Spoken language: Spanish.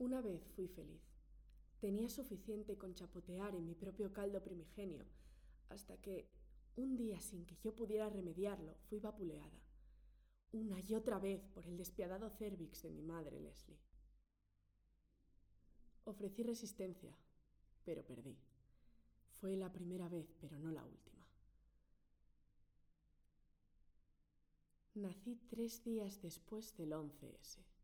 Una vez fui feliz. Tenía suficiente con chapotear en mi propio caldo primigenio, hasta que, un día sin que yo pudiera remediarlo, fui vapuleada. Una y otra vez por el despiadado cérvix de mi madre Leslie. Ofrecí resistencia, pero perdí. Fue la primera vez, pero no la última. Nací 3 días después del 11S.